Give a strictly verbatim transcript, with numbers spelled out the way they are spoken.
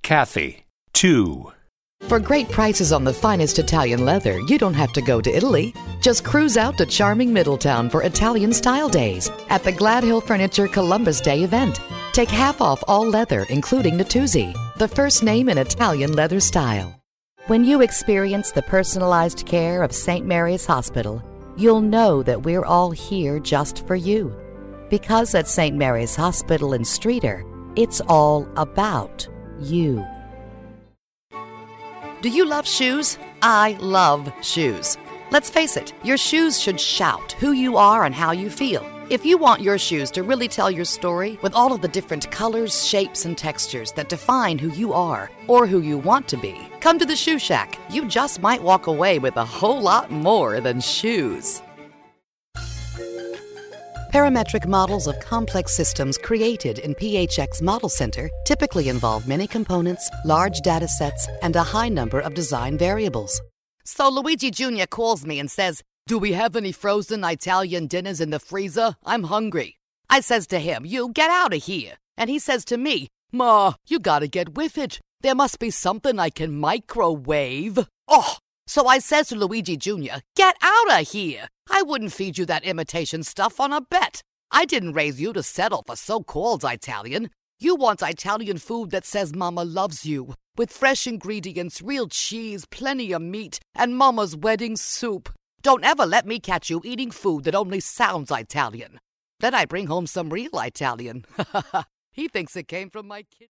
Kathy. two. For great prices on the finest Italian leather, you don't have to go to Italy. Just cruise out to charming Middletown for Italian Style Days at the Glad Hill Furniture Columbus Day event. Take half off all leather, including Natuzzi, the first name in Italian leather style. When you experience the personalized care of Saint Mary's Hospital, you'll know that we're all here just for you. Because at Saint Mary's Hospital in Streator, it's all about you. Do you love shoes? I love shoes. Let's face it, your shoes should shout who you are and how you feel. If you want your shoes to really tell your story with all of the different colors, shapes, and textures that define who you are or who you want to be, come to the Shoe Shack. You just might walk away with a whole lot more than shoes. Parametric models of complex systems created in P H X Model Center typically involve many components, large data sets, and a high number of design variables. So Luigi Junior calls me and says, "Do we have any frozen Italian dinners in the freezer? I'm hungry." I says to him, "You get out of here." And he says to me, "Ma, you gotta get with it. There must be something I can microwave." Oh! So I says to Luigi Junior, "Get out of here. I wouldn't feed you that imitation stuff on a bet. I didn't raise you to settle for so-called Italian. You want Italian food that says Mama loves you, with fresh ingredients, real cheese, plenty of meat, and Mama's wedding soup. Don't ever let me catch you eating food that only sounds Italian." Then I bring home some real Italian. He thinks it came from my kid.